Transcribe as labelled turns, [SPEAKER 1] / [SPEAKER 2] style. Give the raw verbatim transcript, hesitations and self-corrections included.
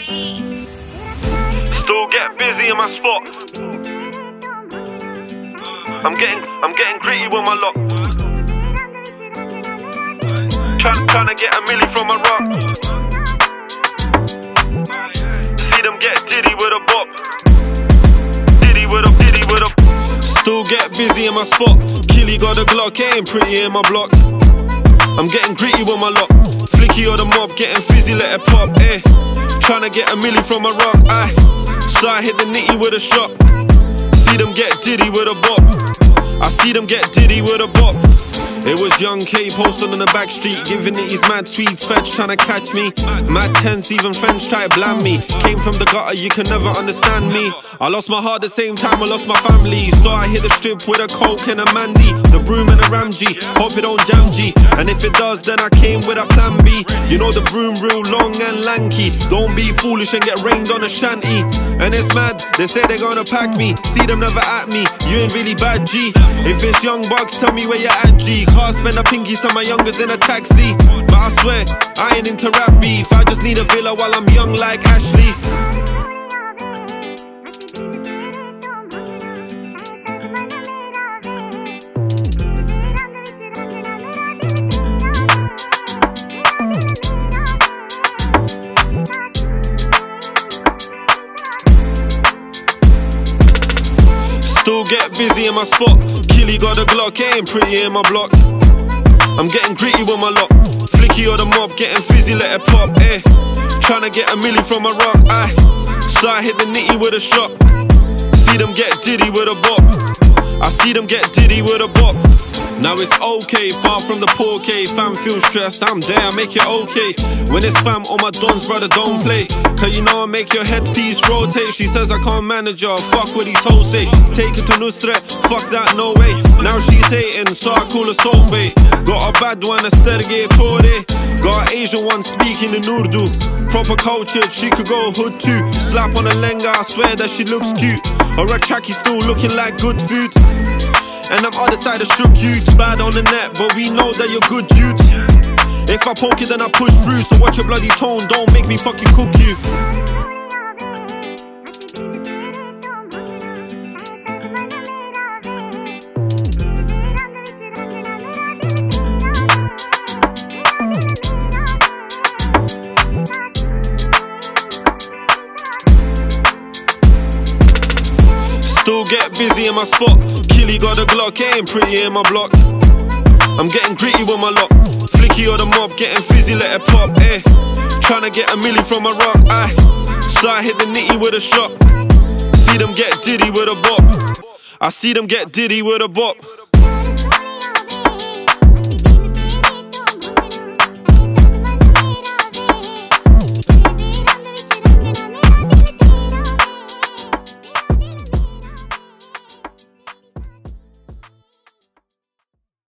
[SPEAKER 1] Still get busy in my spot. I'm getting, I'm getting gritty with my lock. Trying, trying to get a milli from a rock. See them get diddy with a bop. Diddy with a, diddy with a. Still get busy in my spot. Killy got a Glock, ain't pretty in my block. I'm getting gritty with my lock. Flicky or the mob, getting fizzy, let it pop, eh. Tryna get a milli from a rock, aye. So I hit the nitty with a shot. See them get diddy with a bop. I see them get diddy with a bop. It was young K posted on the back street, giving it his mad tweets, fetch tryna catch me. Mad tense, even French try to bland me. Came from the gutter, you can never understand me. I lost my heart the same time I lost my family. So I hit the strip with a coke and a Mandy, the broom and a Ramji. Hope it don't jam G, and if it does then I came with a plan B. You know the broom real long and lanky. Don't be foolish and get rained on a shanty. And it's mad, they say they're gonna pack me. See them never at me, you ain't really bad G. If it's young bucks, tell me where you're at G. Can't spend a pinky, some my youngers in a taxi. But I swear, I ain't into rap beef. I just need a villa while I'm young like Ashley. Still get busy in my spot. Killy got a Glock, ain't pretty in my block. I'm getting gritty with my lock. Flicky or the mob, getting fizzy, let it pop, eh. Tryna get a milli from a rock, aye. So I hit the nitty with a shot. See them get diddy with a bop. I see them get diddy with a bop. Now it's okay, far from the poor K. Fam feel stressed, I'm there, I make it okay. When it's fam, all my dons, brother, don't play. Cause you know I make your headpiece rotate. She says I can't manage her, fuck what these hoes say. Take it to Nusret, fuck that, no way. Now she's hating, so I call her salt bait. Got a bad one, a sterge tore. Got an Asian one speaking in Urdu. Proper cultured, she could go hood too. Slap on a lenga, I swear that she looks cute. Or a tracky still looking like good food. And I'm other side of shook youths, bad on the net, but we know that you're good youths. If I poke it then I push through, so watch your bloody tone, don't make me fucking cook you. Still get busy in my spot. Killy got a Glock, ain't pretty in my block. I'm getting gritty with my lock. Flicky or the mob, getting fizzy, let it pop, eh. Tryna get a milli from a rock, aye. So I hit the nitty with a shot. See them get diddy with a bop. I see them get diddy with a bop.